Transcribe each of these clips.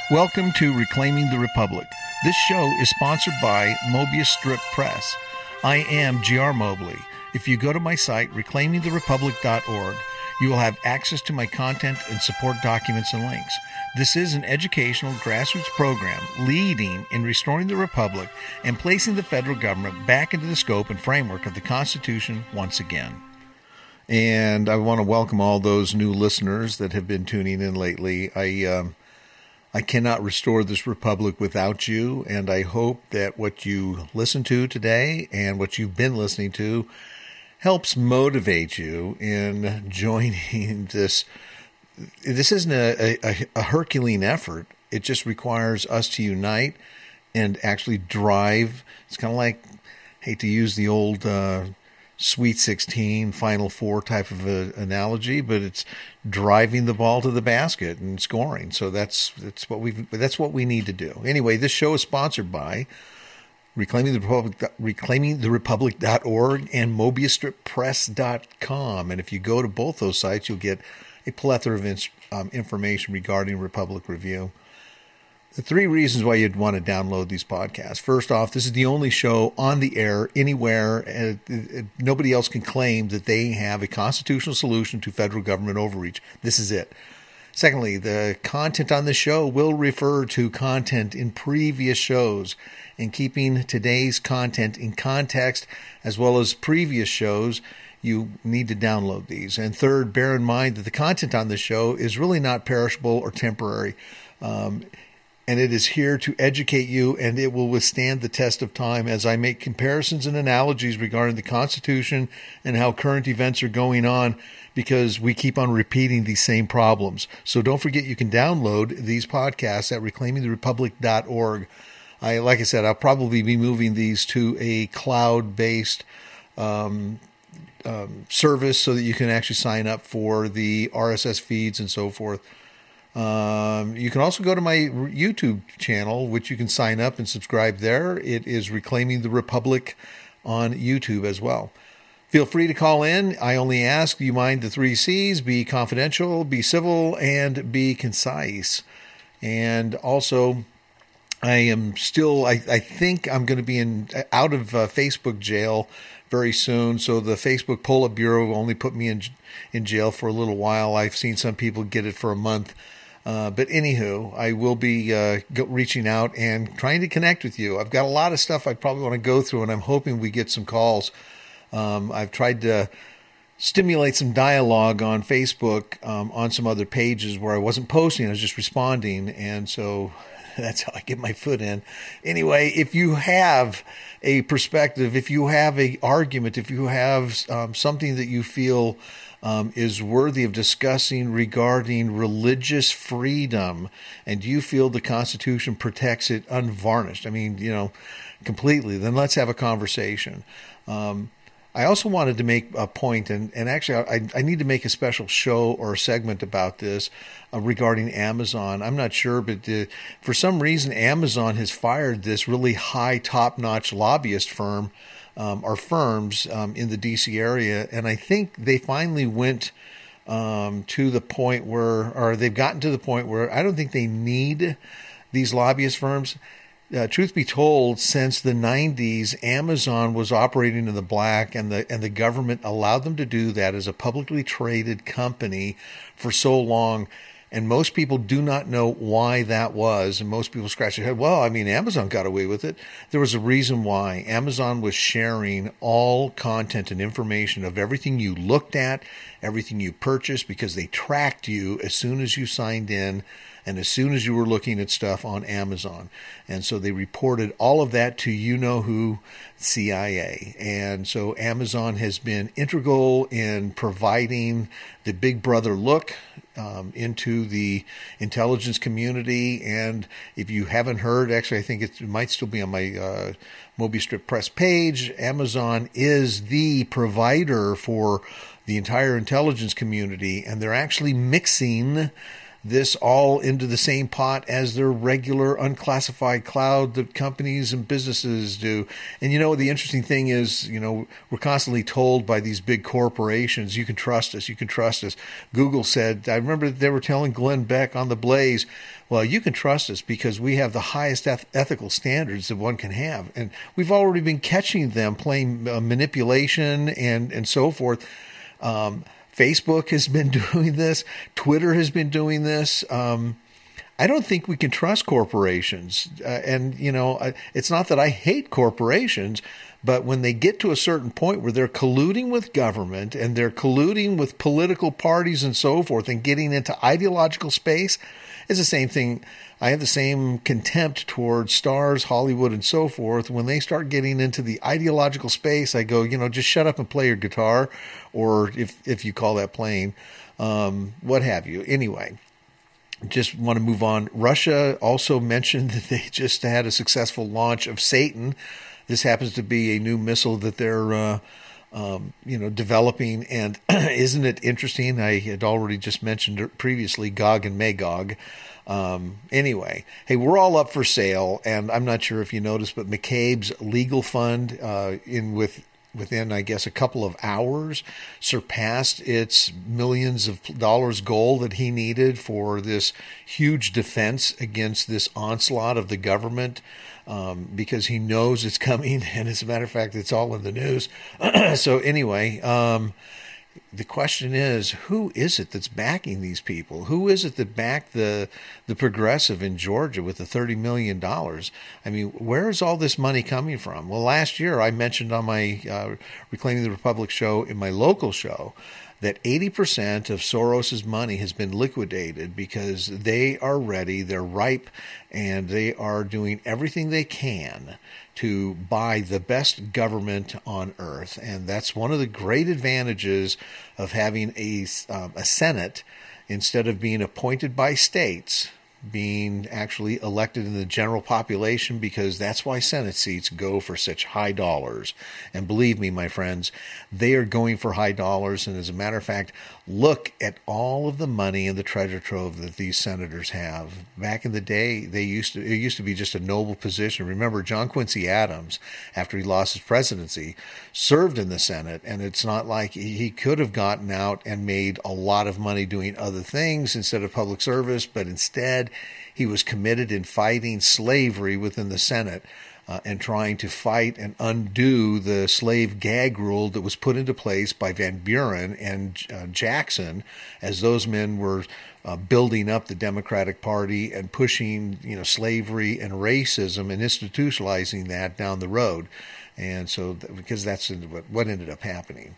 Welcome to Reclaiming the Republic. This show is sponsored by Mobius Strip Press. I am G.R. Mobley. If you go to my site, reclaimingtherepublic.org, you will have access to my content and support documents and links. This is an educational grassroots program leading in restoring the Republic and placing the federal government back into the scope and framework of the Constitution once again. And I want to welcome all those new listeners that have been tuning in lately. I cannot restore this republic without you, and I hope that what you listen to today and what you've been listening to helps motivate you in joining this. This isn't a Herculean effort. It just requires us to unite and actually drive. It's kind of like, I hate to use the old Sweet 16, Final Four type of analogy, but it's driving the ball to the basket and scoring. So that's what we need to do. Anyway, this show is sponsored by reclaimingtherepublic.org and mobiusstrippress.com. And if you go to both those sites, you'll get a plethora of information regarding Republic Review. The three reasons why you'd want to download these podcasts. First off, this is the only show on the air anywhere. Nobody else can claim that they have a constitutional solution to federal government overreach. This is it. Secondly, the content on the show will refer to content in previous shows, and keeping today's content in context as well as previous shows, you need to download these. And third, bear in mind that the content on the show is really not perishable or temporary. And it is here to educate you, and it will withstand the test of time as I make comparisons and analogies regarding the Constitution and how current events are going on, because we keep on repeating these same problems. So don't forget, you can download these podcasts at reclaimingtherepublic.org. Like I said, I'll probably be moving these to a cloud-based service so that you can actually sign up for the RSS feeds and so forth. You can also go to my YouTube channel, which you can sign up and subscribe there. It is Reclaiming the Republic on YouTube as well. Feel free to call in. I only ask, do you mind the 3 C's? Be confidential, be civil, and be concise. And also, I think I'm going to be out of Facebook jail very soon. So the Facebook Politburo only put me in jail for a little while. I've seen some people get it for a month. But anywho, I will be reaching out and trying to connect with you. I've got a lot of stuff I probably want to go through, and I'm hoping we get some calls. I've tried to stimulate some dialogue on Facebook on some other pages where I wasn't posting. I was just responding, and so that's how I get my foot in. Anyway, if you have a perspective, if you have an argument, if you have something that you feel is worthy of discussing regarding religious freedom, and you feel the Constitution protects it unvarnished, completely, then let's have a conversation. I also wanted to make a point, and actually I need to make a special show or a segment about this regarding Amazon. I'm not sure, but for some reason Amazon has fired this really high, top-notch lobbyist firm or firms in the D.C. area, and I think they finally went to the point where they've gotten to the point where I don't think they need these lobbyist firms. Truth be told, since the 90s, Amazon was operating in the black, and the government allowed them to do that as a publicly traded company for so long. And most people do not know why that was. And most people scratch their head. Well, Amazon got away with it. There was a reason why. Amazon was sharing all content and information of everything you looked at, everything you purchased, because they tracked you as soon as you signed in and as soon as you were looking at stuff on Amazon. And so they reported all of that to you-know-who, CIA. And so Amazon has been integral in providing the Big Brother look into the intelligence community. And if you haven't heard, actually, I think it might still be on my Mobius Strip Press page, Amazon is the provider for the entire intelligence community, and they're actually mixing this all into the same pot as their regular unclassified cloud that companies and businesses do. And the interesting thing is, we're constantly told by these big corporations, you can trust us, you can trust us. Google said, I remember they were telling Glenn Beck on The Blaze, well, you can trust us because we have the highest ethical standards that one can have. And we've already been catching them playing manipulation and so forth. Facebook has been doing this. Twitter has been doing this. I don't think we can trust corporations. It's not that I hate corporations, but when they get to a certain point where they're colluding with government and they're colluding with political parties and so forth and getting into ideological space, it's the same thing. I have the same contempt towards stars, Hollywood, and so forth. When they start getting into the ideological space, I go, just shut up and play your guitar, or if you call that playing, what have you. Anyway, just want to move on. Russia also mentioned that they just had a successful launch of Satan. This happens to be a new missile that they're developing. And isn't it interesting? I had already just mentioned previously Gog and Magog. Anyway, hey, we're all up for sale, and I'm not sure if you noticed, but McCabe's legal fund within, I guess, a couple of hours surpassed its millions of dollars goal that he needed for this huge defense against this onslaught of the government, because he knows it's coming, and as a matter of fact, it's all in the news. So anyway, the question is, who is it that's backing these people? Who is it that backed the progressive in Georgia with the $30 million? I mean, where is all this money coming from? Well, last year I mentioned on my Reclaiming the Republic show, in my local show, that 80% of Soros's money has been liquidated because they are ready, they're ripe, and they are doing everything they can to buy the best government on earth. And that's one of the great advantages of having a Senate, instead of being appointed by states, being actually elected in the general population, because that's why Senate seats go for such high dollars. And believe me, my friends, they are going for high dollars. And as a matter of fact, look at all of the money and the treasure trove that these senators have. Back in the day, it used to be just a noble position. Remember, John Quincy Adams, after he lost his presidency, served in the Senate, and it's not like he could have gotten out and made a lot of money doing other things instead of public service, but instead he was committed in fighting slavery within the Senate. And trying to fight and undo the slave gag rule that was put into place by Van Buren and Jackson, as those men were building up the Democratic Party and pushing, slavery and racism and institutionalizing that down the road. And so, because that's what ended up happening.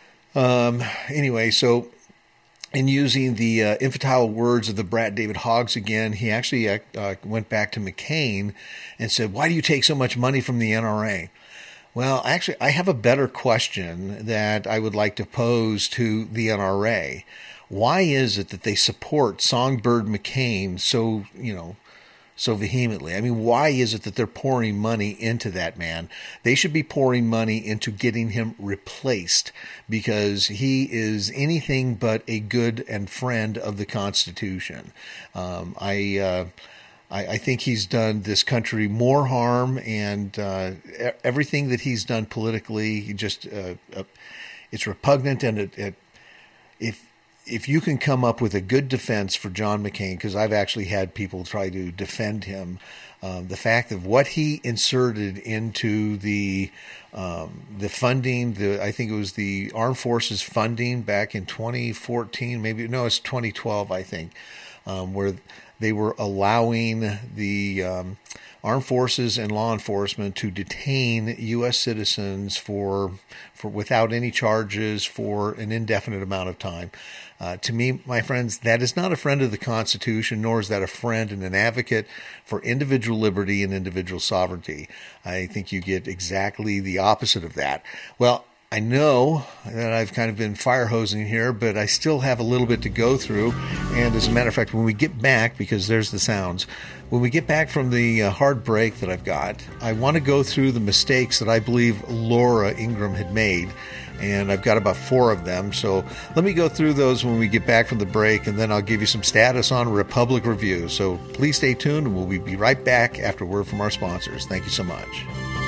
Anyway, so in using the infantile words of the brat David Hoggs again, he actually went back to McCain and said, why do you take so much money from the NRA? Well, actually, I have a better question that I would like to pose to the NRA. Why is it that they support Songbird McCain so vehemently? I mean, why is it that they're pouring money into that man? They should be pouring money into getting him replaced, because he is anything but a good and friend of the Constitution. I think he's done this country more harm, and everything that he's done politically, just it's repugnant. And if you can come up with a good defense for John McCain, because I've actually had people try to defend him, the fact of what he inserted into the funding, I think it was the Armed Forces funding back in 2014, it's 2012, I think, where they were allowing the armed forces and law enforcement to detain U.S. citizens for without any charges for an indefinite amount of time. To me, my friends, that is not a friend of the Constitution, nor is that a friend and an advocate for individual liberty and individual sovereignty. I think you get exactly the opposite of that. Well, I know that I've kind of been fire hosing here, but I still have a little bit to go through. And as a matter of fact, when we get back, because there's the sounds, when we get back from the hard break that I've got, I want to go through the mistakes that I believe Laura Ingraham had made. and I've got about 4 of them. So let me go through those when we get back from the break, and then I'll give you some status on Republic Review. So please stay tuned, and we'll be right back after a word from our sponsors. Thank you so much.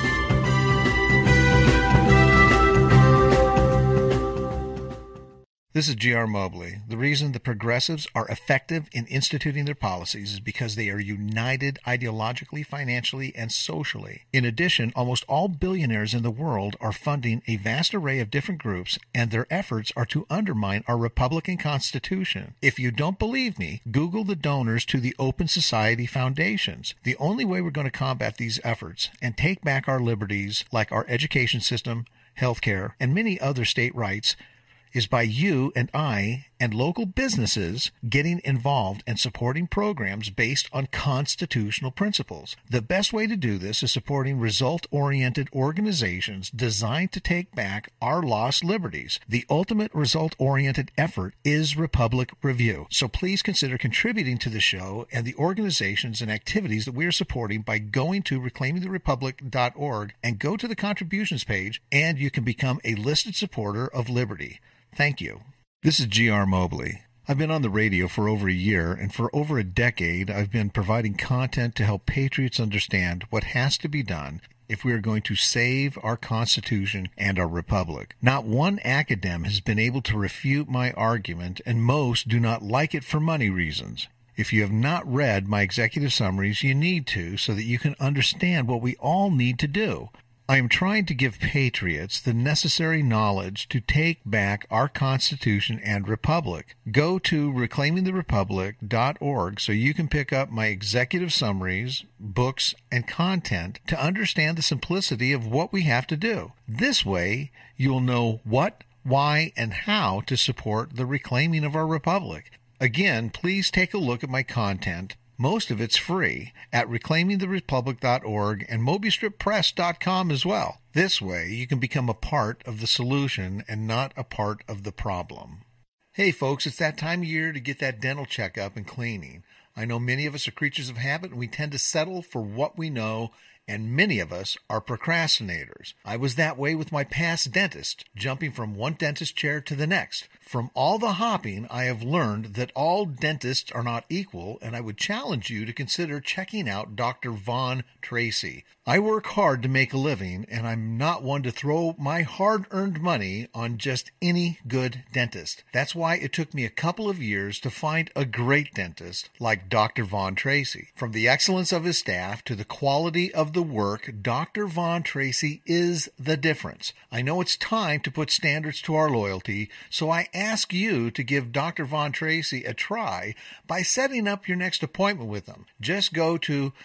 This is G.R. Mobley. The reason the progressives are effective in instituting their policies is because they are united ideologically, financially, and socially. In addition, almost all billionaires in the world are funding a vast array of different groups, and their efforts are to undermine our Republican Constitution. If you don't believe me, Google the donors to the Open Society Foundations. The only way we're going to combat these efforts and take back our liberties, like our education system, healthcare, and many other state rights, is by you and I and local businesses getting involved and supporting programs based on constitutional principles. The best way to do this is supporting result-oriented organizations designed to take back our lost liberties. The ultimate result-oriented effort is Republic Review. So please consider contributing to the show and the organizations and activities that we are supporting by going to reclaimingtherepublic.org and go to the contributions page, and you can become a listed supporter of liberty. Thank you. This is G.R. Mobley. I've been on the radio for over a year, and for over a decade, I've been providing content to help patriots understand what has to be done if we are going to save our Constitution and our Republic. Not one academic has been able to refute my argument, and most do not like it for money reasons. If you have not read my executive summaries, you need to, so that you can understand what we all need to do. I am trying to give patriots the necessary knowledge to take back our Constitution and Republic. Go to reclaimingtherepublic.org so you can pick up my executive summaries, books, and content to understand the simplicity of what we have to do. This way, you'll know what, why, and how to support the reclaiming of our Republic. Again, please take a look at my content. Most of it's free at reclaimingtherepublic.org and mobystrippress.com as well. This way, you can become a part of the solution and not a part of the problem. Hey folks, it's that time of year to get that dental checkup and cleaning. I know many of us are creatures of habit, and we tend to settle for what we know, and many of us are procrastinators. I was that way with my past dentist, jumping from one dentist chair to the next. From all the hopping, I have learned that all dentists are not equal, and I would challenge you to consider checking out Dr. Vaughn Tracy. I work hard to make a living, and I'm not one to throw my hard-earned money on just any good dentist. That's why it took me a couple of years to find a great dentist like Dr. Vaughn Tracy. From the excellence of his staff to the quality of the work, Dr. Vaughn Tracy is the difference. I know it's time to put standards to our loyalty, so I ask you to give Dr. Vaughn Tracy a try by setting up your next appointment with him. Just go to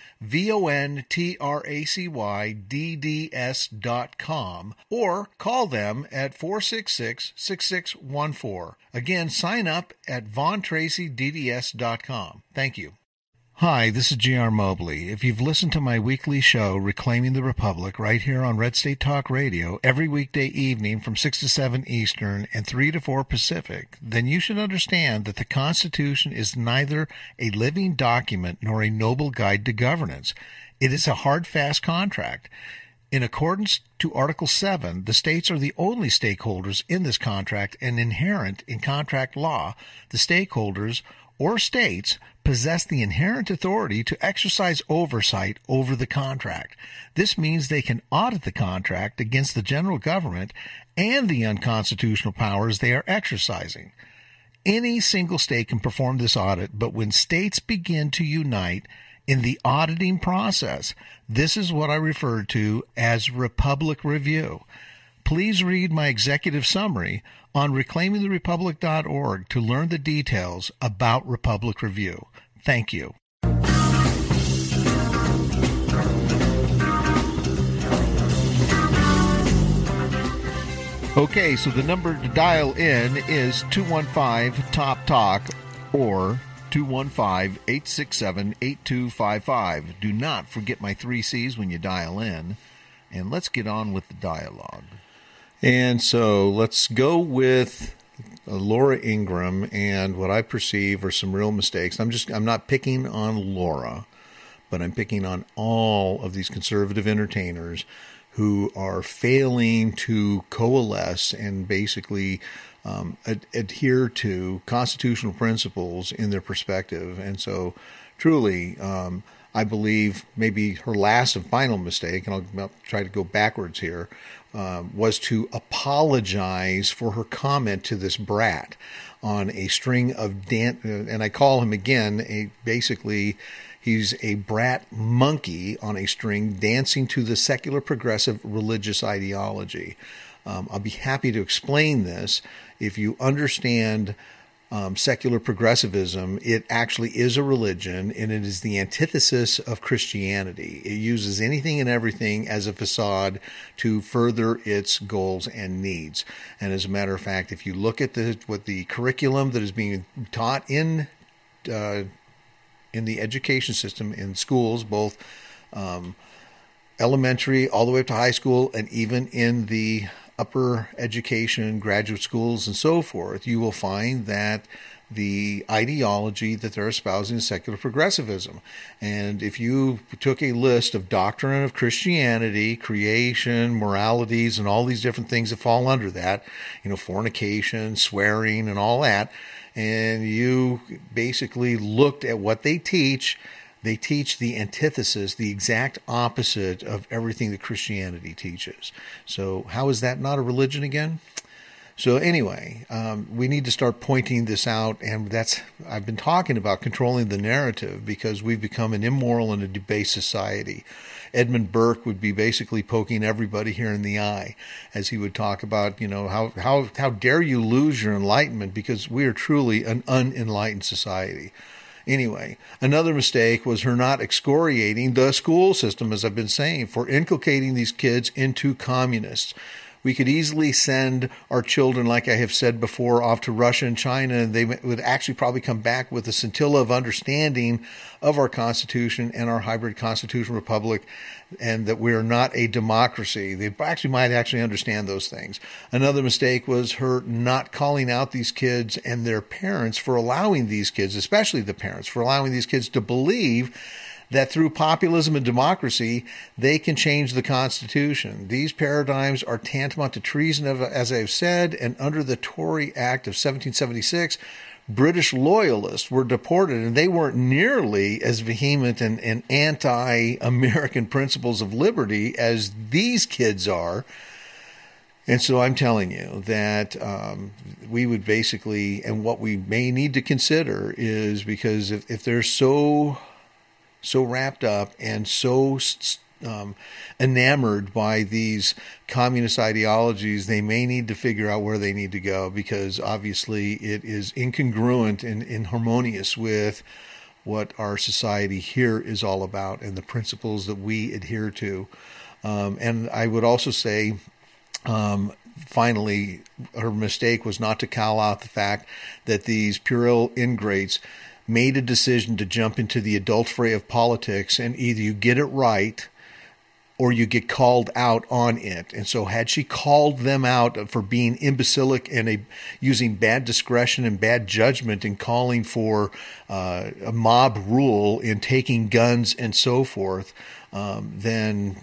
VONTRACYDDS.com or call them at 466-6614. Again, sign up at VaughnTracyDDS.com. Thank you. Hi, this is G.R. Mobley. If you've listened to my weekly show, Reclaiming the Republic, right here on Red State Talk Radio, every weekday evening from 6 to 7 Eastern and 3 to 4 Pacific, then you should understand that the Constitution is neither a living document nor a noble guide to governance. It is a hard, fast contract. In accordance to Article 7, the states are the only stakeholders in this contract, and inherent in contract law, the stakeholders or states possess the inherent authority to exercise oversight over the contract. This means they can audit the contract against the general government and the unconstitutional powers they are exercising. Any single state can perform this audit, but when states begin to unite in the auditing process, this is what I refer to as Republic Review. Please read my executive summary on reclaimingtherepublic.org to learn the details about Republic Review. Thank you. Okay, so the number to dial in is 215-TOP-TALK or 215-867-8255. Do not forget my 3 C's when you dial in. And let's get on with the dialogue. And so let's go with Laura Ingraham and what I perceive are some real mistakes. I'm not picking on Laura, but I'm picking on all of these conservative entertainers who are failing to coalesce and basically adhere to constitutional principles in their perspective. And so truly, I believe maybe her last and final mistake, and I'll try to go backwards here, was to apologize for her comment to this brat on a string of and I call him again, basically he's a brat monkey on a string dancing to the secular progressive religious ideology. I'll be happy to explain this. If you understand secular progressivism, it actually is a religion, and it is the antithesis of Christianity. It uses anything and everything as a facade to further its goals and needs. And as a matter of fact, if you look at what the curriculum that is being taught in the education system in schools, both elementary all the way up to high school, and even in the upper education, graduate schools, and so forth, you will find that the ideology that they're espousing is secular progressivism. And if you took a list of doctrine of Christianity, creation, moralities, and all these different things that fall under that, fornication, swearing, and all that, and you basically looked at what they teach the antithesis, the exact opposite of everything that Christianity teaches. So how is that not a religion again? So anyway, we need to start pointing this out, and I've been talking about controlling the narrative because we've become an immoral and a debased society. Edmund Burke would be basically poking everybody here in the eye as he would talk about, how dare you lose your enlightenment, because we are truly an unenlightened society. Anyway, another mistake was her not excoriating the school system, as I've been saying, for inculcating these kids into communists. We could easily send our children, like I have said before, off to Russia and China, and they would actually probably come back with a scintilla of understanding of our Constitution and our hybrid constitutional republic, and that we are not a democracy. They might actually understand those things. Another mistake was her not calling out these kids and their parents for allowing these kids, especially the parents, for allowing these kids to believe that through populism and democracy, they can change the Constitution. These paradigms are tantamount to treason, as I've said, and under the Tory Act of 1776, British loyalists were deported, and they weren't nearly as vehement and anti-American principles of liberty as these kids are. And so I'm telling you that we would basically, and what we may need to consider is, because if they're so wrapped up and so enamored by these communist ideologies, they may need to figure out where they need to go, because obviously it is incongruent and inharmonious with what our society here is all about and the principles that we adhere to. And I would also say, finally, her mistake was not to call out the fact that these puerile ingrates made a decision to jump into the adult fray of politics, and either you get it right or you get called out on it. And so had she called them out for being imbecilic and using bad discretion and bad judgment in calling for a mob rule in taking guns and so forth, then,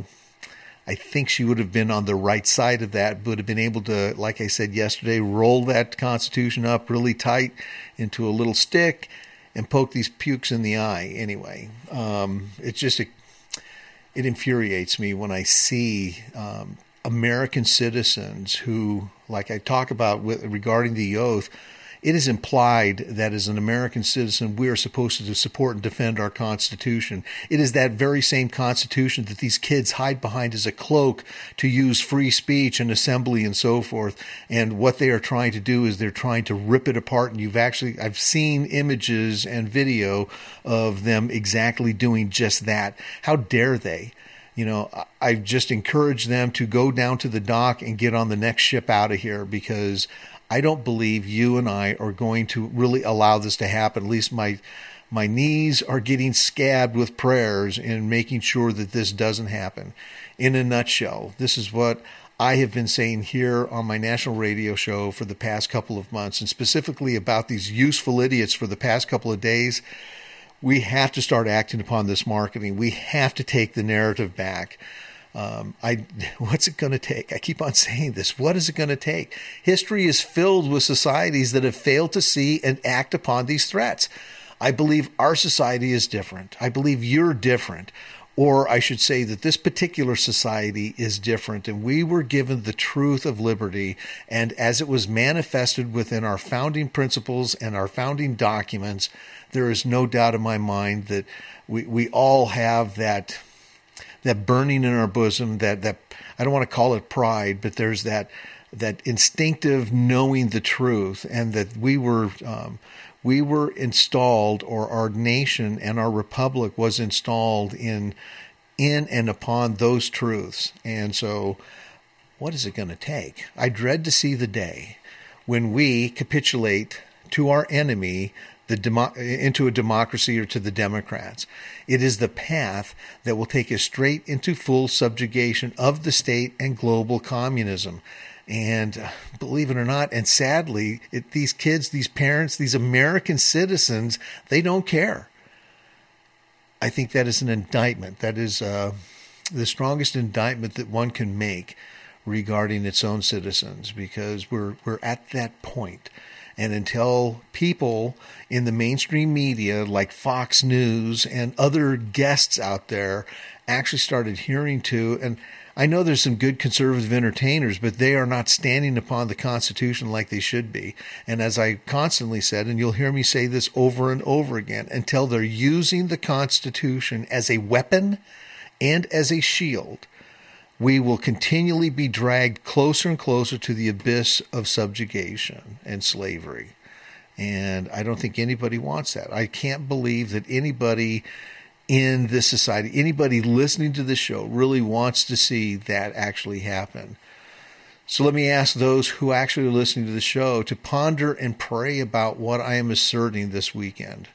I think she would have been on the right side of that, would have been able to, like I said yesterday, roll that Constitution up really tight into a little stick and poke these pukes in the eye. Anyway, it infuriates me when I see American citizens who, like I talk about regarding the oath, it is implied that as an American citizen, we are supposed to support and defend our Constitution. It is that very same Constitution that these kids hide behind as a cloak to use free speech and assembly and so forth. And what they are trying to do is they're trying to rip it apart. And I've seen images and video of them exactly doing just that. How dare they? I just encourage them to go down to the dock and get on the next ship out of here, because I don't believe you and I are going to really allow this to happen. At least my knees are getting scabbed with prayers in making sure that this doesn't happen. In a nutshell, this is what I have been saying here on my national radio show for the past couple of months, and specifically about these useful idiots for the past couple of days. We have to start acting upon this marketing. We have to take the narrative back. What's it going to take? I keep on saying this. What is it going to take? History is filled with societies that have failed to see and act upon these threats. I believe our society is different. I believe you're different. Or I should say that this particular society is different, and we were given the truth of liberty, and as it was manifested within our founding principles and our founding documents, there is no doubt in my mind that we all have that burning in our bosom, that I don't want to call it pride, but there's that instinctive knowing the truth, and that we were installed, or our nation and our republic was installed in and upon those truths. And so what is it going to take? I dread to see the day when we capitulate to our enemy, into a democracy, or to the Democrats. It is the path that will take us straight into full subjugation of the state and global communism. And believe it or not, and sadly, these kids, these parents, these American citizens, they don't care. I think that is an indictment. That is the strongest indictment that one can make regarding its own citizens, because we're at that point. And until people in the mainstream media like Fox News and other guests out there actually started hearing to, and I know there's some good conservative entertainers, but they are not standing upon the Constitution like they should be. And as I constantly said, and you'll hear me say this over and over again, until they're using the Constitution as a weapon and as a shield, we will continually be dragged closer and closer to the abyss of subjugation and slavery. And I don't think anybody wants that. I can't believe that anybody in this society, anybody listening to this show, really wants to see that actually happen. So let me ask those who actually are listening to the show to ponder and pray about what I am asserting this weekend.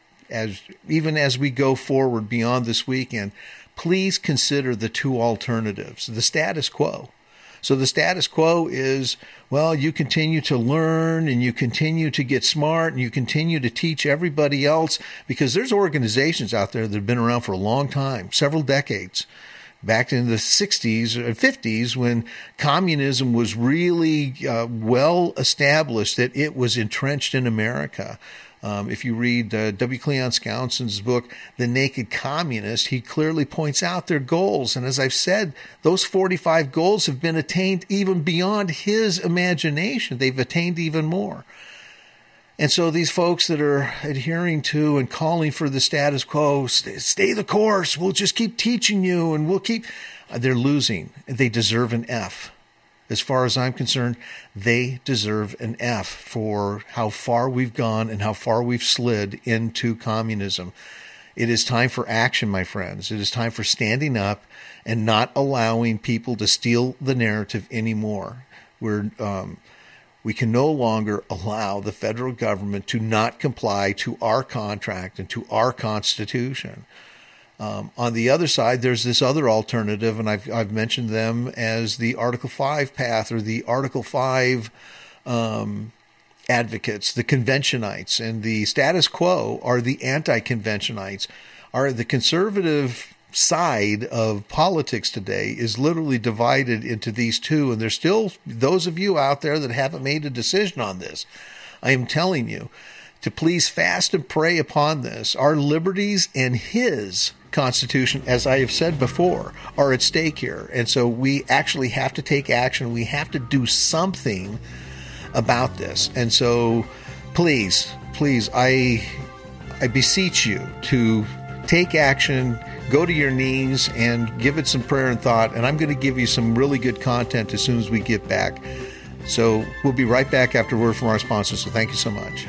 Even as we go forward beyond this weekend, please consider the two alternatives, the status quo. So the status quo is, well, you continue to learn and you continue to get smart and you continue to teach everybody else, because there's organizations out there that have been around for a long time, several decades. Back in the 60s or 50s, when communism was really well established, that it was entrenched in America. If you read W. Cleon Skousen's book, The Naked Communist, he clearly points out their goals. And as I've said, those 45 goals have been attained even beyond his imagination. They've attained even more. And so these folks that are adhering to and calling for the status quo, stay the course, we'll just keep teaching you and we'll keep... They're losing. They deserve an F. As far as I'm concerned, they deserve an F for how far we've gone and how far we've slid into communism. It is time for action, my friends. It is time for standing up and not allowing people to steal the narrative anymore. We can no longer allow the federal government to not comply to our contract and to our Constitution. On the other side, there's this other alternative, and I've mentioned them as the Article 5 path, or the Article 5 advocates, the conventionites, and the status quo are the anti-conventionites. The conservative side of politics today is literally divided into these two, and there's still those of you out there that haven't made a decision on this. I am telling you to please fast and pray upon this. Our liberties and his Constitution, as I have said before, are at stake here. And so we actually have to take action. We have to do something about this. And so please, I beseech you to take action, go to your knees and give it some prayer and thought. And I'm going to give you some really good content as soon as we get back. So we'll be right back after a word from our sponsors. So thank you so much.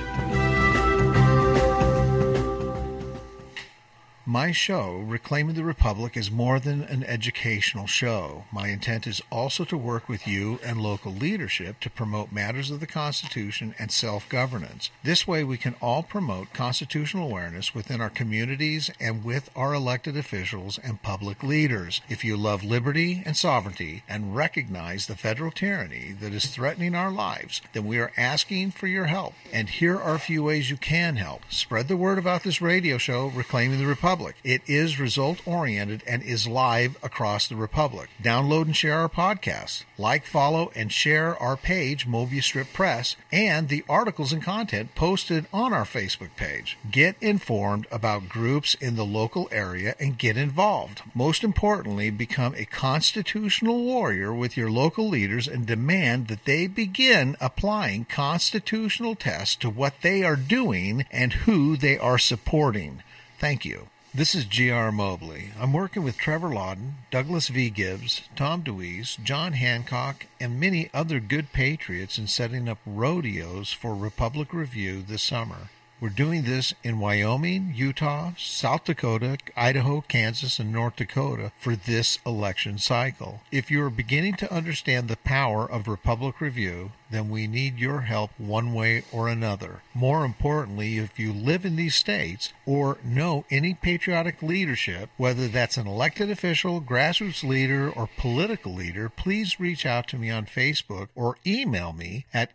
My show, Reclaiming the Republic, is more than an educational show. My intent is also to work with you and local leadership to promote matters of the Constitution and self-governance. This way we can all promote constitutional awareness within our communities and with our elected officials and public leaders. If you love liberty and sovereignty and recognize the federal tyranny that is threatening our lives, then we are asking for your help. And here are a few ways you can help. Spread the word about this radio show, Reclaiming the Republic. Republic. It is result-oriented and is live across the Republic. Download and share our podcasts. Like, follow, and share our page, Mobius Strip Press, and the articles and content posted on our Facebook page. Get informed about groups in the local area and get involved. Most importantly, become a constitutional warrior with your local leaders and demand that they begin applying constitutional tests to what they are doing and who they are supporting. Thank you. This is G.R. Mobley. I'm working with Trevor Lawden, Douglas V. Gibbs, Tom DeWeese, John Hancock, and many other good patriots in setting up rodeos for Republic Review this summer. We're doing this in Wyoming, Utah, South Dakota, Idaho, Kansas, and North Dakota for this election cycle. If you are beginning to understand the power of Republic Review, then we need your help one way or another. More importantly, if you live in these states or know any patriotic leadership, whether that's an elected official, grassroots leader, or political leader, please reach out to me on Facebook or email me at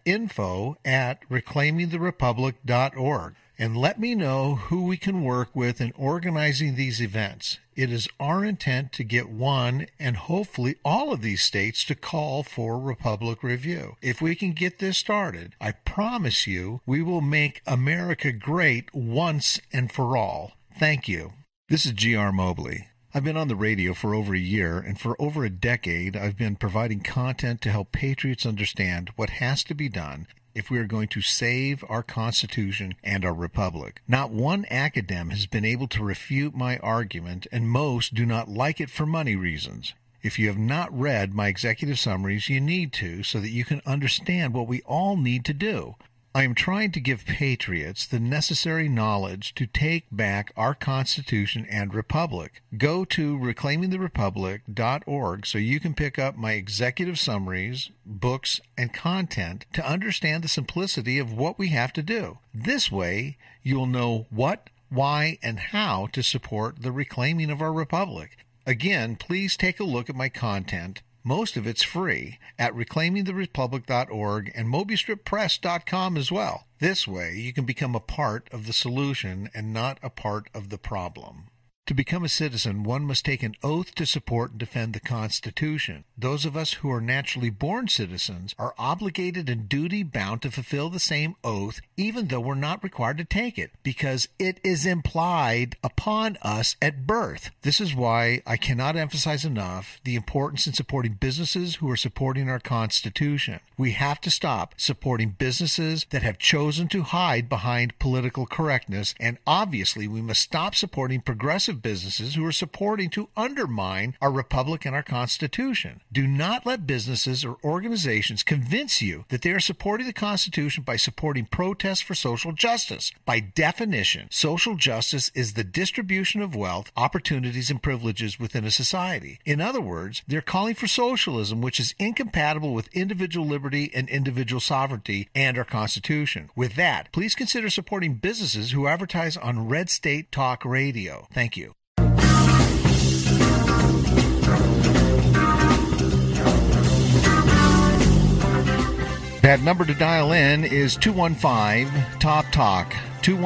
info@reclaimingtherepublic.org. and let me know who we can work with in organizing these events. It is our intent to get one and hopefully all of these states to call for Republic Review. If we can get this started, I promise you we will make America great once and for all. Thank you. This is G.R. Mobley. I've been on the radio for over a year, and for over a decade I've been providing content to help patriots understand what has to be done if we are going to save our Constitution and our Republic. Not one academic has been able to refute my argument, and most do not like it for money reasons. If you have not read my executive summaries, you need to, so that you can understand what we all need to do. I am trying to give patriots the necessary knowledge to take back our Constitution and Republic. Go to reclaimingtherepublic.org so you can pick up my executive summaries, books, and content to understand the simplicity of what we have to do. This way, you'll know what, why, and how to support the reclaiming of our Republic. Again, please take a look at my content. Most of it's free at reclaimingtherepublic.org and mobistrippress.com as well. This way, you can become a part of the solution and not a part of the problem. To become a citizen, one must take an oath to support and defend the Constitution. Those of us who are naturally born citizens are obligated and duty-bound to fulfill the same oath, even though we're not required to take it, because it is implied upon us at birth. This is why I cannot emphasize enough the importance in supporting businesses who are supporting our Constitution. We have to stop supporting businesses that have chosen to hide behind political correctness, and obviously we must stop supporting progressive businesses who are supporting to undermine our Republic and our Constitution. Do not let businesses or organizations convince you that they are supporting the Constitution by supporting protests for social justice. By definition, social justice is the distribution of wealth, opportunities, and privileges within a society. In other words, they're calling for socialism, which is incompatible with individual liberty and individual sovereignty and our Constitution. With that, please consider supporting businesses who advertise on Red State Talk Radio. Thank you. That number to dial in is 215-TOP-TALK,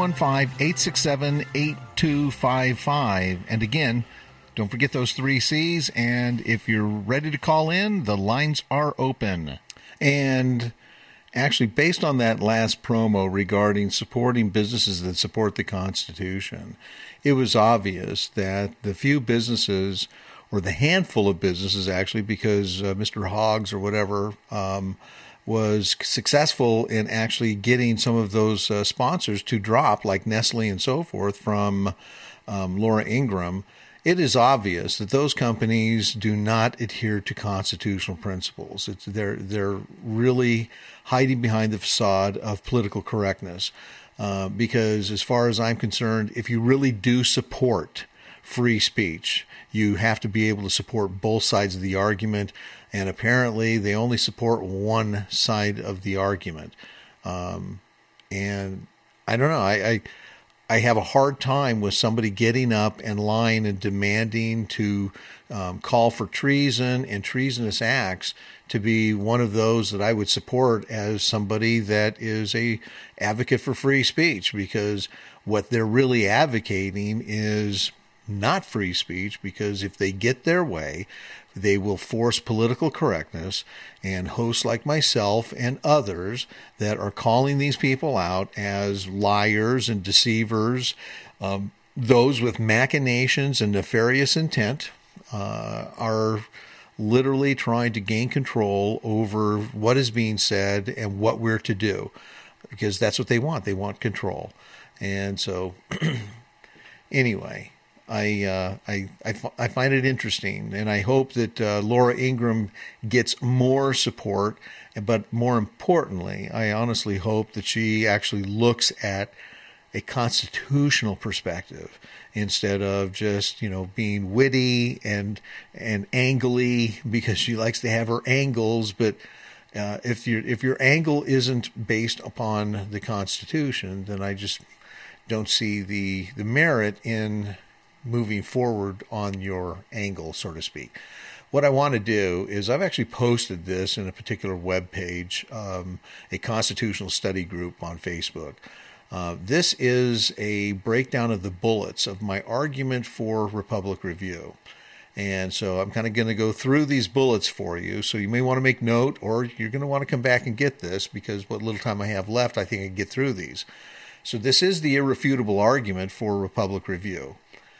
215-867-8255. And again, don't forget those 3 C's. And if you're ready to call in, the lines are open. And actually, based on that last promo regarding supporting businesses that support the Constitution, it was obvious that the few businesses, or the handful of businesses actually, because Mr. Hoggs or whatever was successful in actually getting some of those sponsors to drop, like Nestle and so forth, from Laura Ingraham. It is obvious that those companies do not adhere to constitutional principles. They're really hiding behind the facade of political correctness. Because as far as I'm concerned, if you really do support free speech, you have to be able to support both sides of the argument. And apparently they only support one side of the argument. And I don't know, I have a hard time with somebody getting up and lying and demanding to call for treason and treasonous acts to be one of those that I would support as somebody that is a advocate for free speech, because what they're really advocating is not free speech, because if they get their way, they will force political correctness, and hosts like myself and others that are calling these people out as liars and deceivers, those with machinations and nefarious intent, are literally trying to gain control over what is being said and what we're to do, because that's what they want. They want control. And so anyway, I find it interesting, and I hope that Laura Ingraham gets more support. But more importantly, I honestly hope that she actually looks at a constitutional perspective instead of just, being witty and angly, because she likes to have her angles. But if your angle isn't based upon the Constitution, then I just don't see the merit in moving forward on your angle, so to speak. What I want to do is, I've actually posted this in a particular web page, a constitutional study group on Facebook. This is a breakdown of the bullets of my argument for Republic Review. And so I'm kind of going to go through these bullets for you. So you may want to make note, or you're going to want to come back and get this, because what little time I have left, I think I can get through these. So this is the irrefutable argument for Republic Review.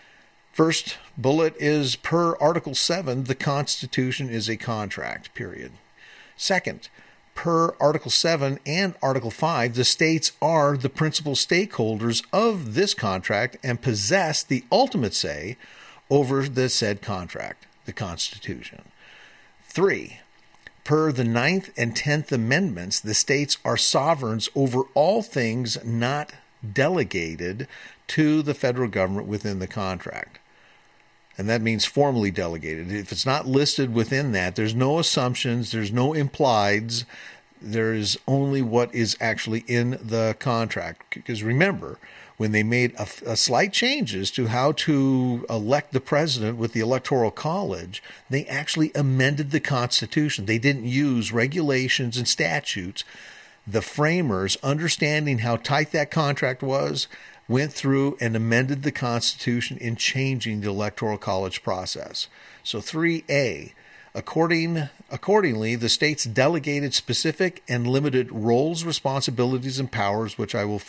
First bullet is, per Article 7, the Constitution is a contract, period. Second, per Article 7 and Article 5, the states are the principal stakeholders of this contract and possess the ultimate say over the said contract, the Constitution. 3, per the 9th and 10th Amendments, the states are sovereigns over all things not delegated to the federal government within the contract. And that means formally delegated. If it's not listed within that, there's no assumptions, there's no implieds, there's only what is actually in the contract. Because remember, when they made a slight changes to how to elect the president with the Electoral College, they actually amended the Constitution. They didn't use regulations and statutes. The framers, understanding how tight that contract was, went through and amended the Constitution in changing the Electoral College process. So 3A, accordingly, the states delegated specific and limited roles, responsibilities, and powers, which I will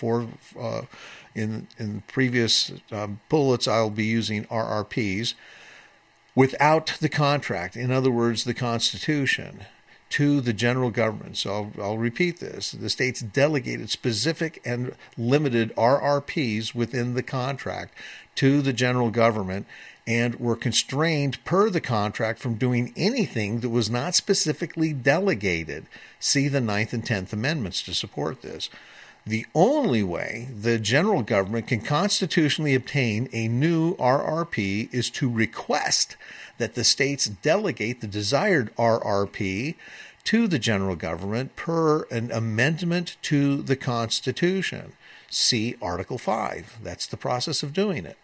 in previous bullets, I'll be using RRPs, without the contract, in other words, the Constitution, to the general government. So I'll repeat this. The states delegated specific and limited RRPs within the contract to the general government, and were constrained per the contract from doing anything that was not specifically delegated. See the 9th and 10th Amendments to support this. The only way the general government can constitutionally obtain a new RRP is to request that the states delegate the desired RRP to the general government per an amendment to the Constitution. See Article 5. That's the process of doing it.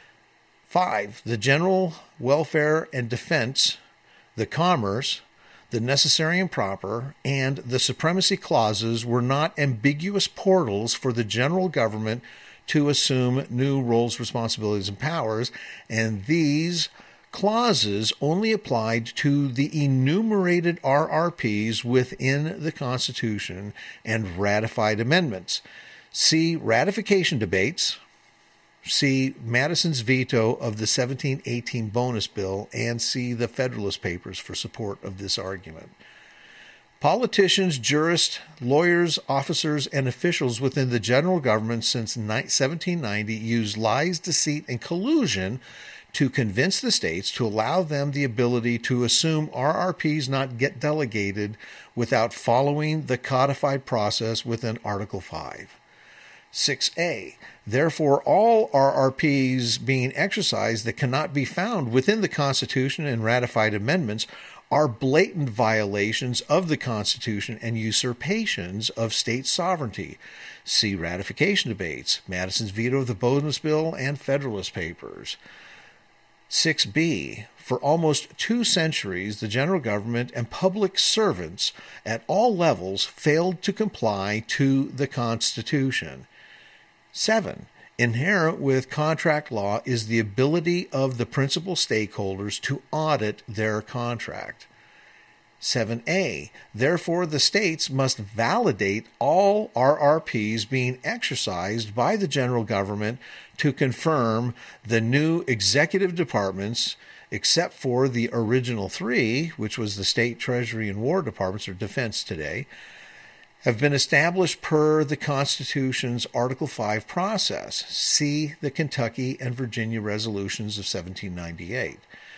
5. The general welfare and defense, the commerce, the necessary and proper, and the supremacy clauses were not ambiguous portals for the general government to assume new roles, responsibilities, and powers, and these clauses only applied to the enumerated RRPs within the Constitution and ratified amendments. See ratification debates. See Madison's veto of the 1718 bonus bill, and see the Federalist Papers for support of this argument. Politicians, jurists, lawyers, officers, and officials within the general government since 1790 used lies, deceit, and collusion to convince the states to allow them the ability to assume RRPs not get delegated without following the codified process within Article 5. 6A. Therefore, all RRPs being exercised that cannot be found within the Constitution and ratified amendments are blatant violations of the Constitution and usurpations of state sovereignty. See ratification debates, Madison's veto of the bonus bill, and Federalist Papers. 6B. For almost 2 centuries, the general government and public servants at all levels failed to comply to the Constitution. 7. Inherent with contract law is the ability of the principal stakeholders to audit their contract. 7A. Therefore, the states must validate all RRPs being exercised by the general government to confirm the new executive departments, except for the original three, which was the State, Treasury, and War Departments, or Defense today, have been established per the Constitution's Article 5 process. See the Kentucky and Virginia resolutions of 1798.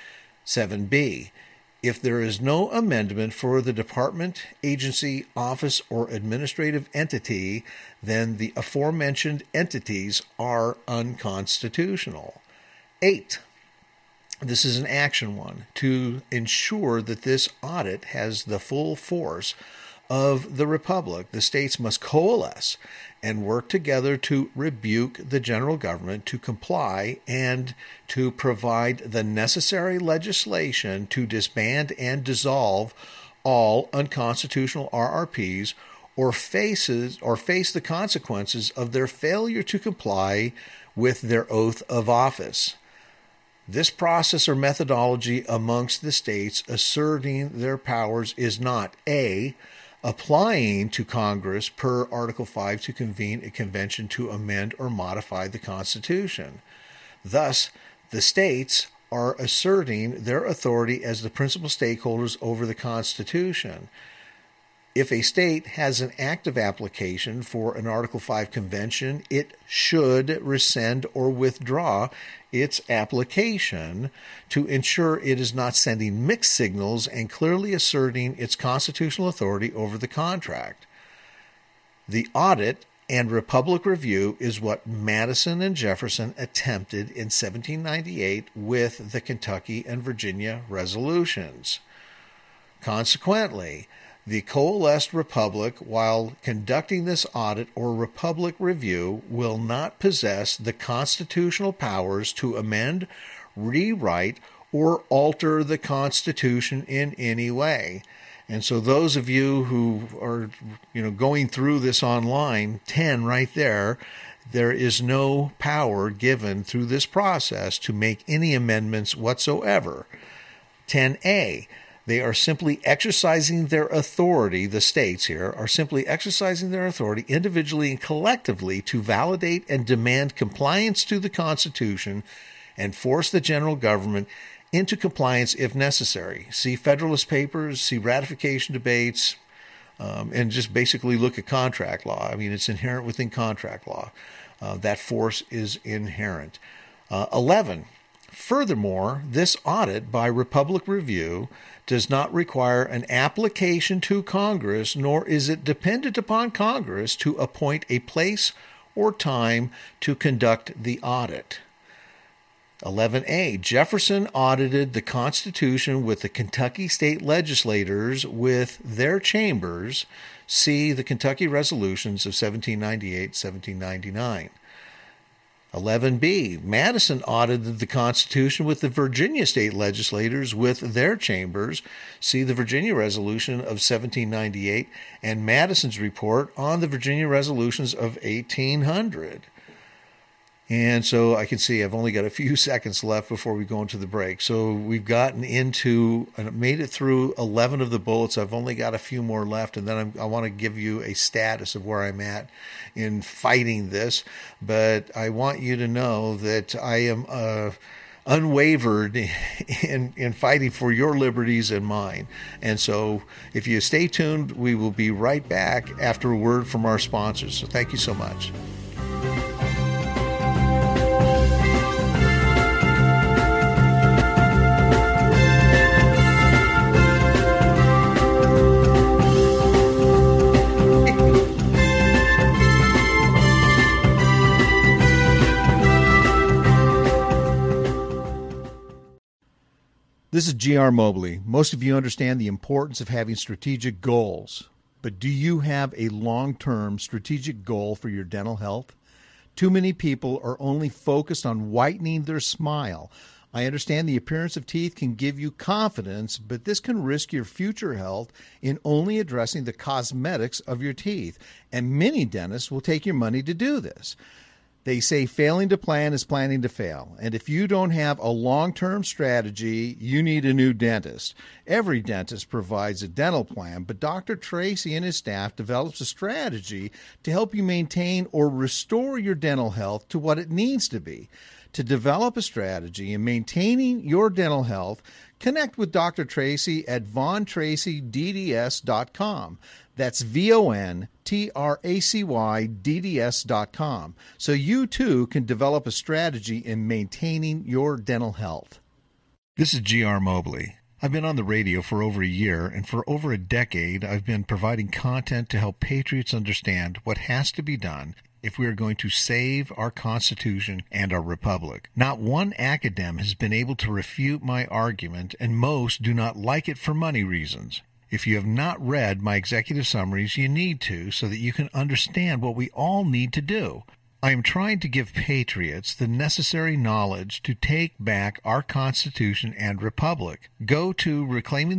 7B. If there is no amendment for the department, agency, office, or administrative entity, then the aforementioned entities are unconstitutional. 8. This is an action one. To ensure that this audit has the full force of the Republic, the states must coalesce and work together to rebuke the general government, to comply, and to provide the necessary legislation to disband and dissolve all unconstitutional RRPs or face the consequences of their failure to comply with their oath of office. This process or methodology amongst the states asserting their powers is not A, applying to Congress per Article 5 to convene a convention to amend or modify the Constitution. Thus, the states are asserting their authority as the principal stakeholders over the Constitution. If a state has an active application for an Article 5 convention, it should rescind or withdraw its application to ensure it is not sending mixed signals and clearly asserting its constitutional authority over the contract. The audit and Republic review is what Madison and Jefferson attempted in 1798 with the Kentucky and Virginia resolutions. Consequently, the coalesced Republic, while conducting this audit or Republic review, will not possess the constitutional powers to amend, rewrite, or alter the Constitution in any way. And so those of you who are, going through this online, 10 right there, there is no power given through this process to make any amendments whatsoever. 10A. They are simply exercising their authority, the states here are simply exercising their authority individually and collectively to validate and demand compliance to the Constitution and force the general government into compliance if necessary. See Federalist Papers, see ratification debates, and just basically look at contract law. I mean, it's inherent within contract law. That force is inherent. 11. Furthermore, this audit by Republic Review does not require an application to Congress, nor is it dependent upon Congress to appoint a place or time to conduct the audit. 11A. Jefferson audited the Constitution with the Kentucky state legislators with their chambers. See the Kentucky resolutions of 1798, 1799. 11B. Madison audited the Constitution with the Virginia state legislators with their chambers. See the Virginia Resolution of 1798 and Madison's report on the Virginia resolutions of 1800. And so I can see I've only got a few seconds left before we go into the break. So we've gotten into and made it through 11 of the bullets. I've only got a few more left, and then I want to give you a status of where I'm at in fighting this. But I want you to know that I am unwavered in fighting for your liberties and mine. And so if you stay tuned, we will be right back after a word from our sponsors. So thank you so much. This is G.R. Mobley. Most of you understand the importance of having strategic goals, but do you have a long-term strategic goal for your dental health? Too many people are only focused on whitening their smile. I understand the appearance of teeth can give you confidence, but this can risk your future health in only addressing the cosmetics of your teeth, and many dentists will take your money to do this. They say failing to plan is planning to fail. And if you don't have a long-term strategy, you need a new dentist. Every dentist provides a dental plan, but Dr. Tracy and his staff develops a strategy to help you maintain or restore your dental health to what it needs to be. To develop a strategy in maintaining your dental health, connect with Dr. Tracy at VonTracyDDS.com. That's VonTracyDDS.com. So you too can develop a strategy in maintaining your dental health. This is G.R. Mobley. I've been on the radio for over a year, and for over a decade, I've been providing content to help patriots understand what has to be done if we are going to save our Constitution and our Republic. Not one academic has been able to refute my argument, and most do not like it for money reasons. If you have not read my executive summaries, you need to, so that you can understand what we all need to do. I am trying to give patriots the necessary knowledge to take back our Constitution and Republic. Go to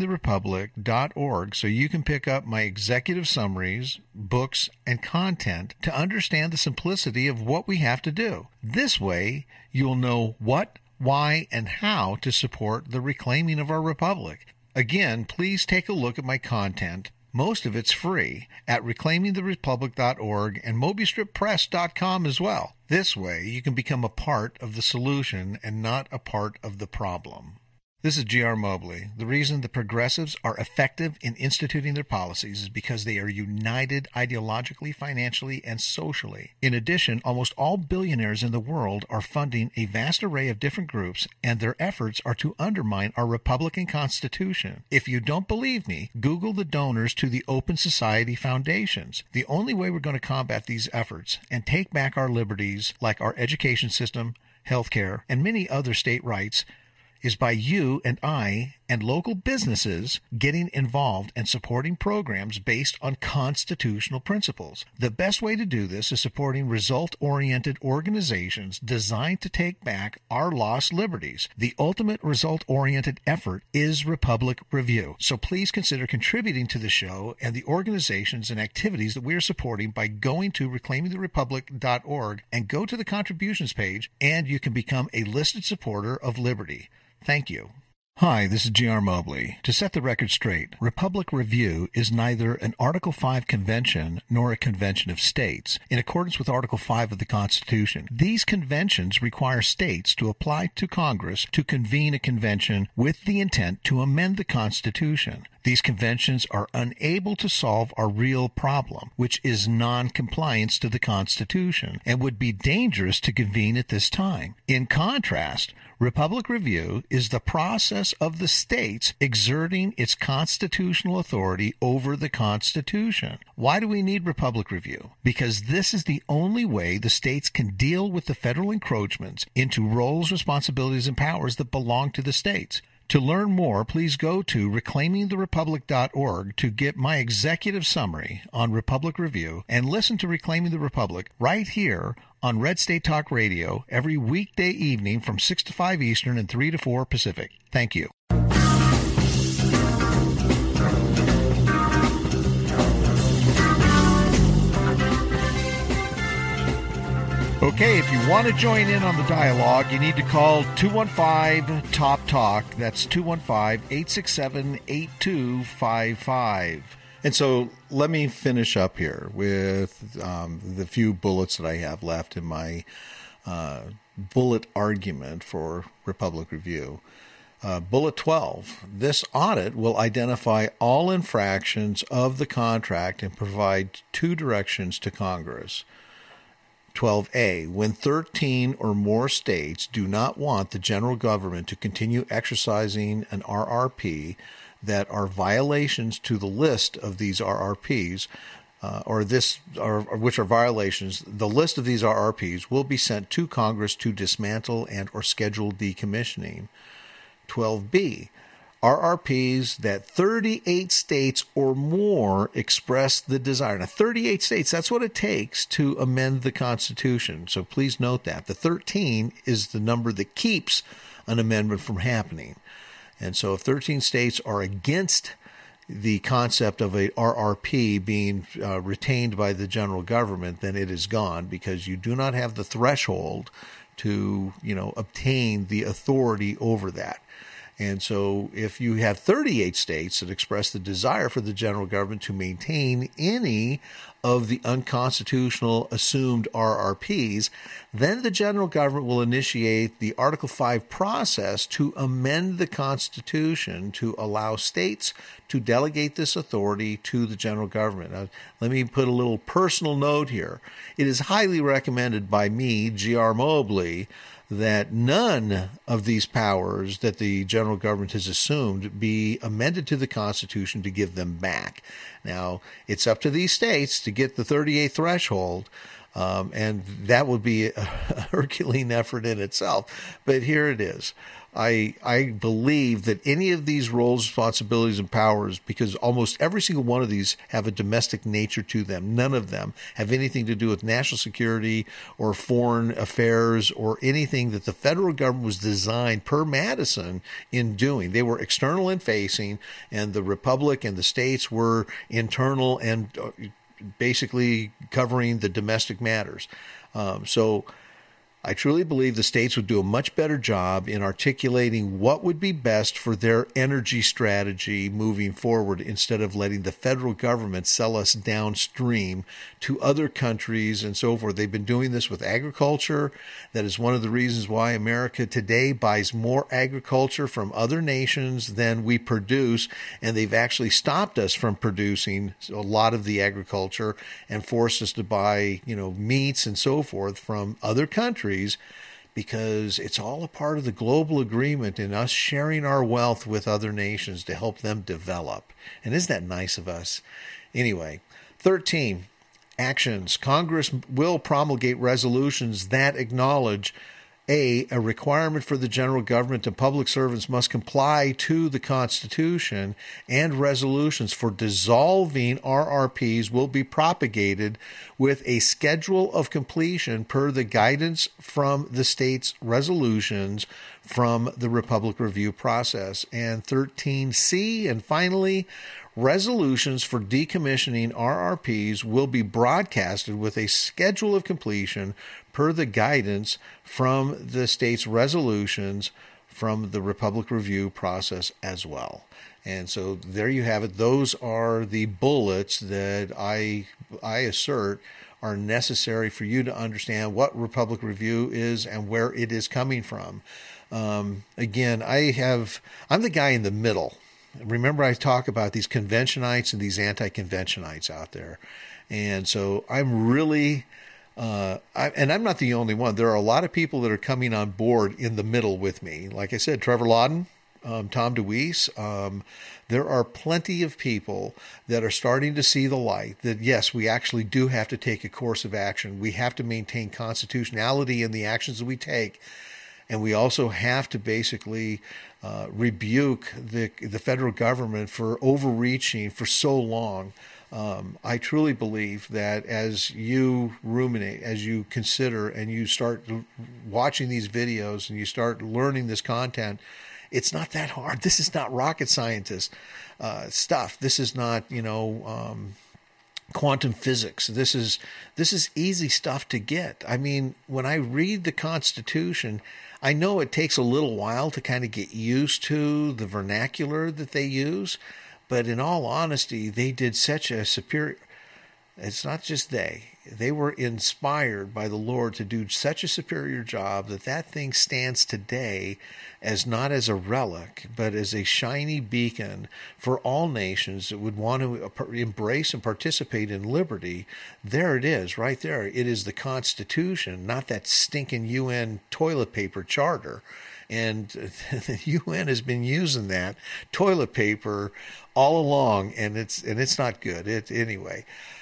reclaimingtherepublic.org so you can pick up my executive summaries, books, and content to understand the simplicity of what we have to do. This way, you'll know what, why, and how to support the reclaiming of our Republic. Again, please take a look at my content. Most of it's free at reclaimingtherepublic.org and mobystrippress.com as well. This way, you can become a part of the solution and not a part of the problem. This is G.R. Mobley. The reason the progressives are effective in instituting their policies is because they are united ideologically, financially, and socially. In addition, almost all billionaires in the world are funding a vast array of different groups, and their efforts are to undermine our Republican Constitution. If you don't believe me, Google the donors to the Open Society Foundations. The only way we're going to combat these efforts and take back our liberties, like our education system, health care, and many other state rights, is by you and I and local businesses getting involved and supporting programs based on constitutional principles. The best way to do this is supporting result-oriented organizations designed to take back our lost liberties. The ultimate result-oriented effort is Republic Review. So please consider contributing to the show and the organizations and activities that we are supporting by going to reclaimingtherepublic.org and go to the contributions page, and you can become a listed supporter of liberty. Thank you. Hi, this is G.R. Mobley. To set the record straight, Republic Review is neither an Article 5 convention nor a convention of states. In accordance with Article 5 of the Constitution, these conventions require states to apply to Congress to convene a convention with the intent to amend the Constitution. These conventions are unable to solve our real problem, which is non-compliance to the Constitution, and would be dangerous to convene at this time. In contrast, Republic Review is the process of the states exerting its constitutional authority over the Constitution. Why do we need Republic Review? Because this is the only way the states can deal with the federal encroachments into roles, responsibilities, and powers that belong to the states. To learn more, please go to reclaimingtherepublic.org to get my executive summary on Republic Review and listen to Reclaiming the Republic right here on Red State Talk Radio every weekday evening from 6 to 5 Eastern and 3 to 4 Pacific. Thank you. Okay, if you want to join in on the dialogue, you need to call 215-TOP-TALK. That's 215-867-8255. And so let me finish up here with the few bullets that I have left in my bullet argument for Republic Review. Bullet 12, this audit will identify all infractions of the contract and provide two directions to Congress. 12A, when 13 or more states do not want the general government to continue exercising an RRP that are violations to the list of these RRPs, which are violations, the list of these RRPs will be sent to Congress to dismantle and or schedule decommissioning. 12B, RRPs that 38 states or more express the desire. Now, 38 states, that's what it takes to amend the Constitution. So please note that. The 13 is the number that keeps an amendment from happening. And so if 13 states are against the concept of a RRP being retained by the general government, then it is gone, because you do not have the threshold to, obtain the authority over that. And so if you have 38 states that express the desire for the general government to maintain any of the unconstitutional assumed RRPs, then the general government will initiate the Article 5 process to amend the Constitution to allow states to delegate this authority to the general government. Now, let me put a little personal note here. It is highly recommended by me, G.R. Mobley, that none of these powers that the general government has assumed be amended to the Constitution to give them back. Now, it's up to these states to get the 38 threshold, and that would be a Herculean effort in itself. But here it is. I believe that any of these roles, responsibilities, and powers, because almost every single one of these have a domestic nature to them. None of them have anything to do with national security or foreign affairs or anything that the federal government was designed per Madison in doing. They were external and facing, and the republic and the states were internal and basically covering the domestic matters. So I truly believe the states would do a much better job in articulating what would be best for their energy strategy moving forward, instead of letting the federal government sell us downstream to other countries and so forth. They've been doing this with agriculture. That is one of the reasons why America today buys more agriculture from other nations than we produce, and they've actually stopped us from producing a lot of the agriculture and forced us to buy, meats and so forth from other countries, because it's all a part of the global agreement in us sharing our wealth with other nations to help them develop. And isn't that nice of us? Anyway, 13, actions. Congress will promulgate resolutions that acknowledge a requirement for the general government and public servants must comply to the Constitution, and resolutions for dissolving RRPs will be propagated with a schedule of completion per the guidance from the state's resolutions from the Republic Review process. And 13C, and finally, resolutions for decommissioning RRPs will be broadcasted with a schedule of completion per the guidance from the state's resolutions from the Republic Review process as well. And so there you have it. Those are the bullets that I assert are necessary for you to understand what Republic Review is and where it is coming from. Again, I'm the guy in the middle. Remember, I talk about these conventionites and these anti-conventionites out there. And so I'm really, and I'm not the only one. There are a lot of people that are coming on board in the middle with me. Like I said, Trevor Lawden, Tom DeWeese. There are plenty of people that are starting to see the light that, yes, we actually do have to take a course of action. We have to maintain constitutionality in the actions that we take. And we also have to basically rebuke the federal government for overreaching for so long. I truly believe that as you ruminate, as you consider, and you start watching these videos and you start learning this content, it's not that hard. This is not rocket scientist stuff. This is not, quantum physics. This is easy stuff to get. I mean, when I read the Constitution, I know it takes a little while to kind of get used to the vernacular that they use, but in all honesty, they did such a superior, it's not just they were inspired by the Lord to do such a superior job that thing stands today as not as a relic, but as a shiny beacon for all nations that would want to embrace and participate in liberty. There it is, right there. It is the Constitution, not that stinking UN toilet paper charter. And the UN has been using that toilet paper all along, and it's not good. Anyway.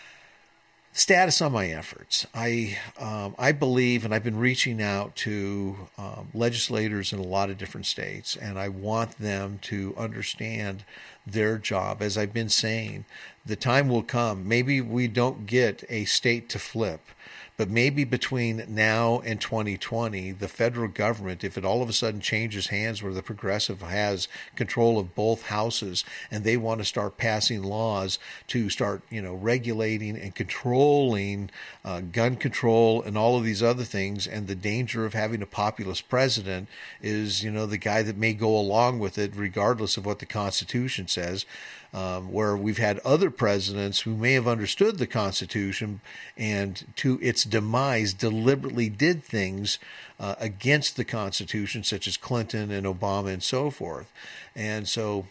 Status on my efforts. I believe, and I've been reaching out to legislators in a lot of different states, and I want them to understand their job. As I've been saying, the time will come. Maybe we don't get a state to flip, But maybe between now and 2020, the federal government, if it all of a sudden changes hands where the progressive has control of both houses and they want to start passing laws to start, regulating and controlling gun control and all of these other things, and the danger of having a populist president is, the guy that may go along with it regardless of what the Constitution says. Where we've had other presidents who may have understood the Constitution and to its demise deliberately did things against the Constitution, such as Clinton and Obama and so forth. And so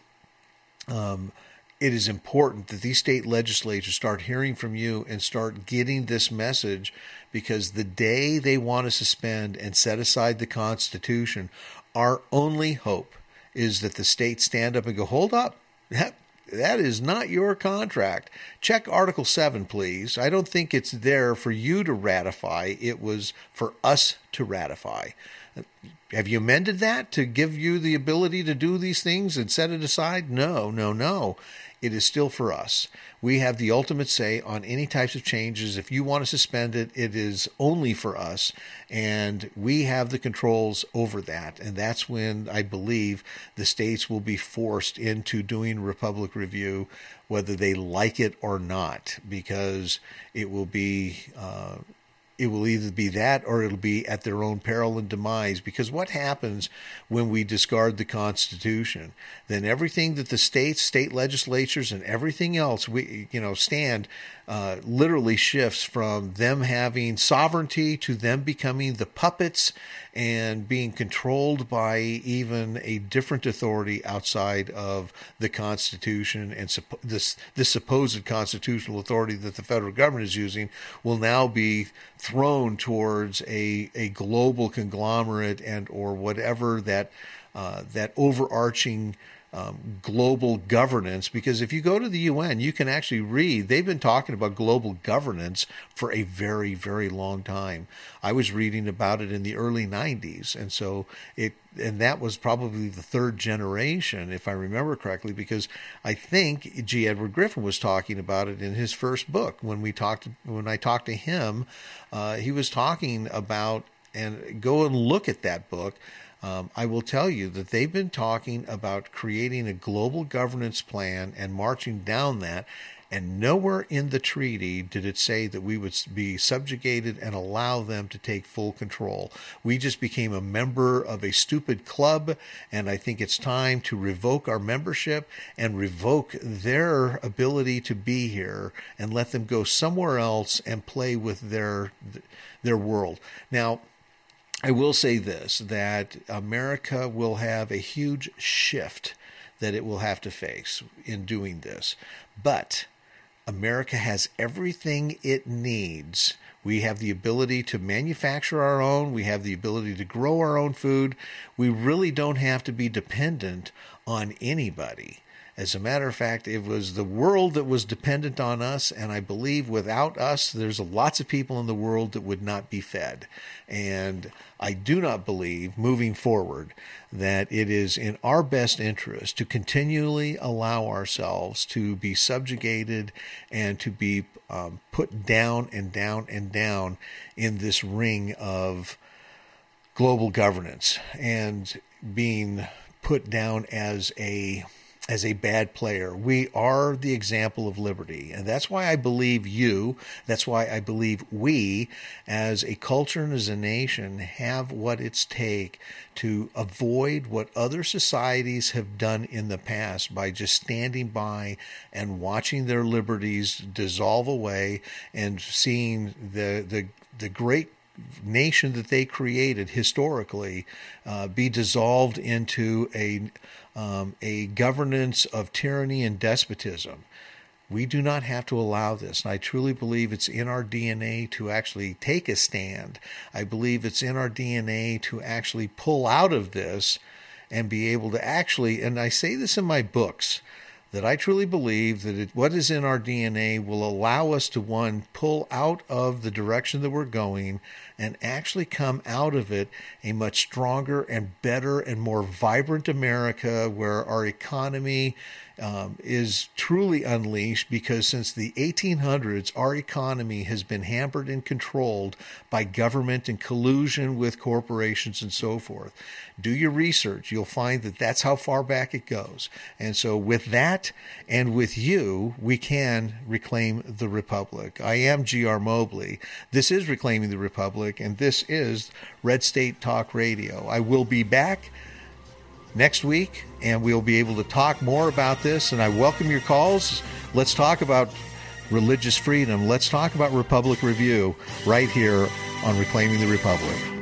it is important that these state legislatures start hearing from you and start getting this message, because the day they want to suspend and set aside the Constitution, our only hope is that the states stand up and go, hold up. That is not your contract. Check Article 7, please. I don't think it's there for you to ratify. It was for us to ratify. Have you amended that to give you the ability to do these things and set it aside? No. It is still for us. We have the ultimate say on any types of changes. If you want to suspend it, it is only for us, and we have the controls over that. And that's when I believe the states will be forced into doing Republic review, whether they like it or not, because it will be it will either be that or it'll be at their own peril and demise. Because what happens when we discard the Constitution? Then everything that the states, state legislatures, and everything else stand literally shifts from them having sovereignty to them becoming the puppets and being controlled by even a different authority outside of the Constitution. And this supposed constitutional authority that the federal government is using will now be thrown towards a global conglomerate and or whatever that overarching global governance. Because if you go to the UN, you can actually read, they've been talking about global governance for a very, very long time. I was reading about it in the early 90s. And that was probably the third generation, if I remember correctly, because I think G. Edward Griffin was talking about it in his first book. When I talked to him, he was talking about, and go and look at that book. I will tell you that they've been talking about creating a global governance plan and marching down that, and nowhere in the treaty did it say that we would be subjugated and allow them to take full control. We just became a member of a stupid club, and I think it's time to revoke our membership and revoke their ability to be here and let them go somewhere else and play with their world. Now, I will say this, that America will have a huge shift that it will have to face in doing this. But America has everything it needs. We have the ability to manufacture our own. We have the ability to grow our own food. We really don't have to be dependent on anybody. As a matter of fact, it was the world that was dependent on us, and I believe without us, there's lots of people in the world that would not be fed. And I do not believe, moving forward, that it is in our best interest to continually allow ourselves to be subjugated and to be put down and down and down in this ring of global governance and being put down as a bad player. We are the example of liberty. And that's why I believe that's why I believe we as a culture and as a nation have what it's take to avoid what other societies have done in the past by just standing by and watching their liberties dissolve away and seeing the great nation that they created historically be dissolved into a governance of tyranny and despotism. We do not have to allow this. And I truly believe it's in our DNA to actually take a stand. I believe it's in our DNA to actually pull out of this and be able to actually, and I say this in my books, that I truly believe that what is in our DNA will allow us to, one, pull out of the direction that we're going and actually come out of it a much stronger and better and more vibrant America, where our economy is truly unleashed, because since the 1800s, our economy has been hampered and controlled by government and collusion with corporations and so forth. Do your research. You'll find that that's how far back it goes. And so with that and with you, we can reclaim the Republic. I am G.R. Mobley. This is Reclaiming the Republic, and this is Red State Talk Radio. I will be back next week, and we'll be able to talk more about this, and I welcome your calls. Let's talk about religious freedom. Let's talk about Republic Review right here on Reclaiming the Republic.